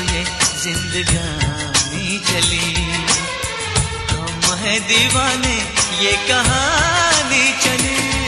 ये जिंदगानी चली। हम हैं दीवाने ये कहानी चली।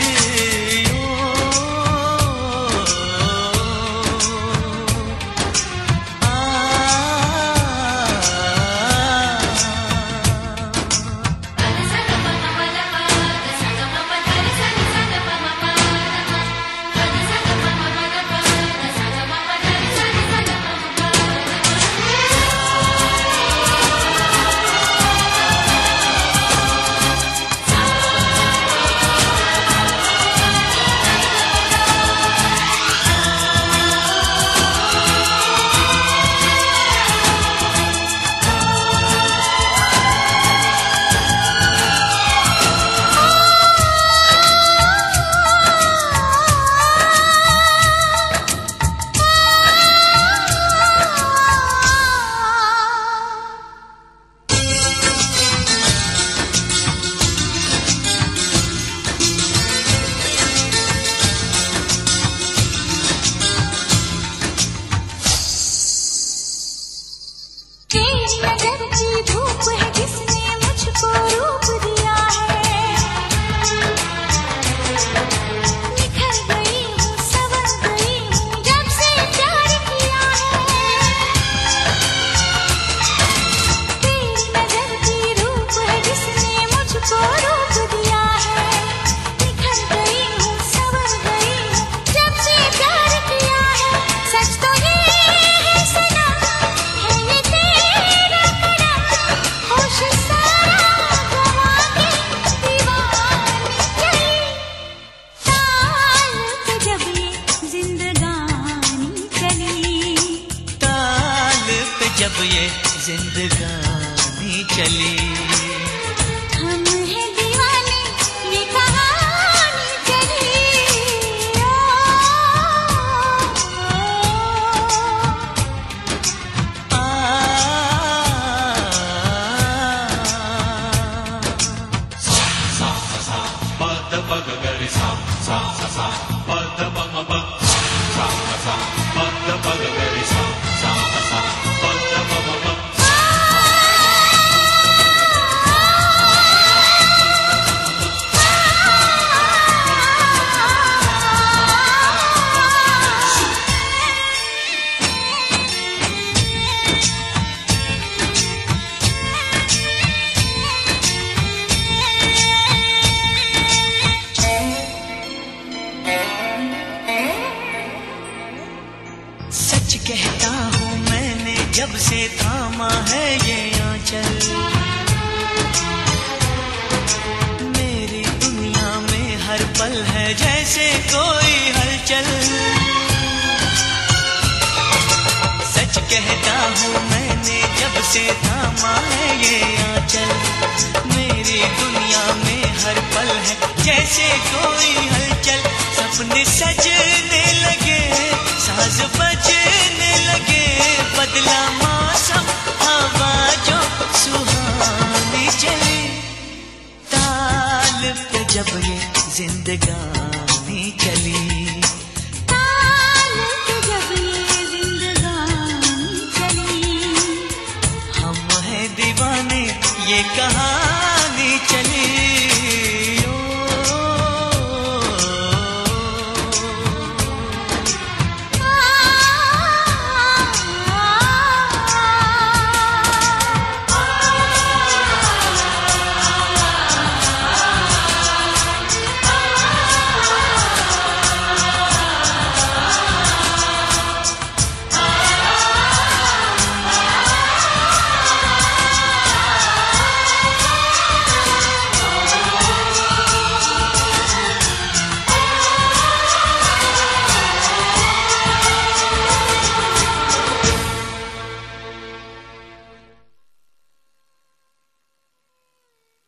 जब ये जिंदगानी चली। हम हैं दीवाने ये कहानी चली। सा सा सा पद पग गरि सा सा सा सा पद पग प सा सा सा पद पग गरि सा सा सा सा पद पग प। सच कहता हूँ मैंने जब से थामा है ये आंचल। मेरी दुनिया में हर पल है जैसे कोई हलचल। सच कहता हूँ मैंने जब से थामा है ये आंचल। मेरी दुनिया में हर पल है जैसे कोई हलचल। सपने सजने लगे साज बजने लगे। बदला मौसम हवा जो सुहानी चली। ताल पे जब ये जिंदगानी चली। ताल पे जब ये जिंदगानी चली। हम हैं दीवाने ये कहानी